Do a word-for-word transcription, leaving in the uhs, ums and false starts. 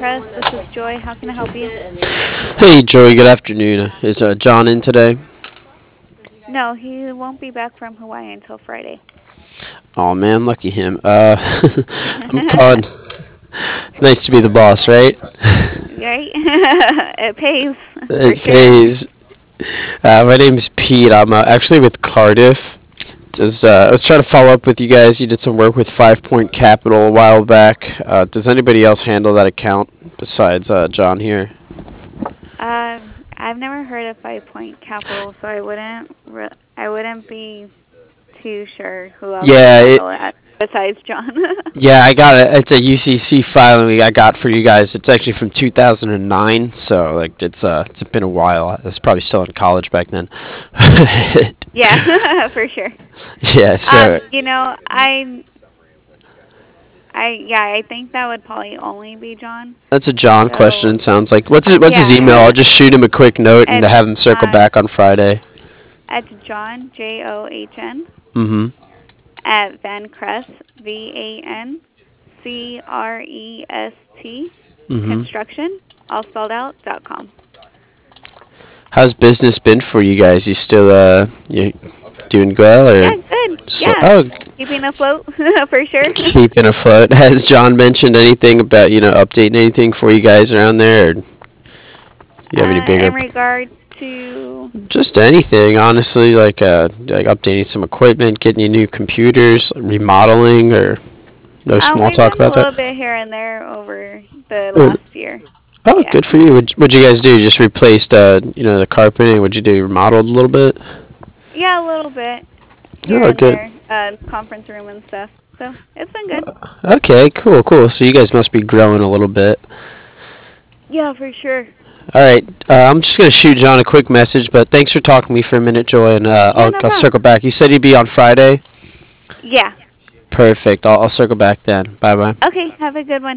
Crest. This is Joy. How can I help you? Hey, Joey. Good afternoon. Is uh, John in today? No, he won't be back from Hawaii until Friday. Oh man, lucky him. Uh, I'm calling. Nice to be the boss, right? Right? It pays for It sure. pays. Uh, my name's Pete. I'm uh, actually with Cardiff. Does uh, I was trying to follow up with you guys. You did some work with Five Point Capital a while back. Uh, does anybody else handle that account besides uh, John here? Um, I've never heard of Five Point Capital, so I wouldn't. Re- I wouldn't be too sure who else would Yeah, it, handle it besides John. Yeah, I got it. It's a U C C filing we I got for you guys. It's actually from two thousand nine, so like it's uh it's been a while. I was probably still in college back then. Yeah, for sure. Yeah, Um, so you know, I, I, yeah, I think that would probably only be John. that's a John So, question. Sounds like what's his, what's his email? yeah, I'll just shoot him a quick note and it's have him circle um, back on Friday. it's John J O H N Mm-hmm. at Van Crest V A N C R E S T Mm-hmm. construction all spelled out dot com. How's business been for you guys? You still uh you doing well or Yeah, good. sl- Yeah, oh keeping afloat for sure. keeping afloat? Has John mentioned anything about you know updating anything for you guys around there? Or do you have any Uh, bigger in regard to, Just anything, honestly, like uh, like updating some equipment, getting you new computers, remodeling, or no um, small we've talk done a about that. little bit here and there over the Uh, last year. Oh, Yeah. good for you. What would you guys do? Just replaced, uh, you know, the carpeting? Would you do remodeled a little bit? Yeah, a little bit here Oh, and good. there. Uh, conference room and stuff. So it's been good. Okay, cool, cool. So you guys must be growing a little bit. Yeah, for sure. All right, uh, I'm just gonna shoot John a quick message, but thanks for talking to me for a minute, Joy, and uh, Yeah, I'll no I'll problem. circle back. You said you'd be on Friday. Yeah. Perfect. I'll, I'll circle back then. Bye bye. Okay, have a good one.